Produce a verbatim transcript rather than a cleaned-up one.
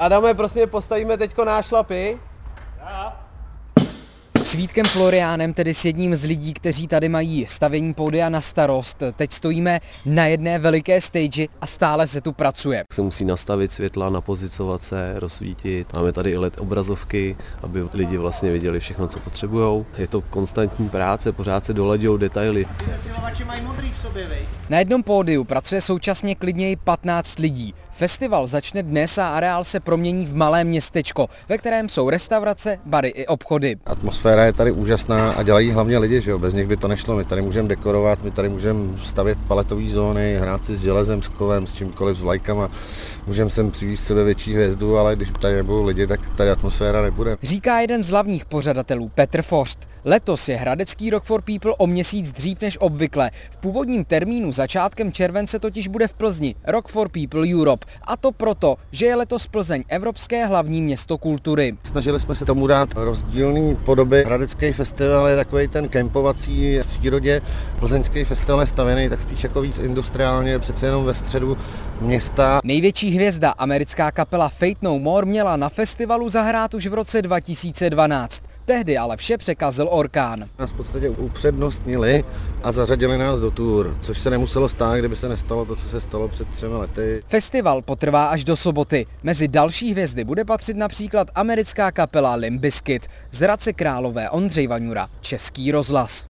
Adame, prosím, postavíme teďko nášlapy. S Vítkem Floriánem, tedy s jedním z lidí, kteří tady mají stavění pódia na starost. Teď stojíme na jedné veliké stage a stále se tu pracuje. Se musí nastavit světla, napozicovat se, rozsvítit. Máme tady i el é dé obrazovky, aby lidi vlastně viděli všechno, co potřebujou. Je to konstantní práce, pořád se dolaďují detaily. Mají modrý v sobě, vej. Na jednom pódiu pracuje současně klidněji patnáct lidí. Festival začne dnes a areál se promění v malé městečko, ve kterém jsou restaurace, bary i obchody. Atmosféra je tady úžasná a dělají hlavně lidi, že jo? Bez nich by to nešlo. My tady můžeme dekorovat, my tady můžeme stavět paletové zóny, hrát si s železem, s kovem, s čímkoliv, s vlajkama. Můžeme sem přivést sebe větší hvězdu, ale když tady nebudou lidi, tak tady atmosféra nebude. Říká jeden z hlavních pořadatelů Petr Forst. Letos je hradecký Rock for People o měsíc dřív než obvykle. V původním termínu začátkem července totiž bude v Plzni Rock for People Europe. A to proto, že je letos Plzeň evropské hlavní město kultury. Snažili jsme se tomu dát rozdílné podoby. Hradecký festival je takový ten kempovací v přírodě. Plzeňský festival je stavěný tak spíš jako víc industriálně, přece jenom ve středu města. Největší hvězda, americká kapela Fate No More, měla na festivalu zahrát už v roce dva tisíce dvanáct. Tehdy ale vše překazil orkán. Nás v podstatě upřednostnili a zařadili nás do tour, což se nemuselo stát, kdyby se nestalo to, co se stalo před třemi lety. Festival potrvá až do soboty. Mezi další hvězdy bude patřit například americká kapela Limp Bizkit, z Hradce Králové Ondřej Vaňura, Český rozhlas.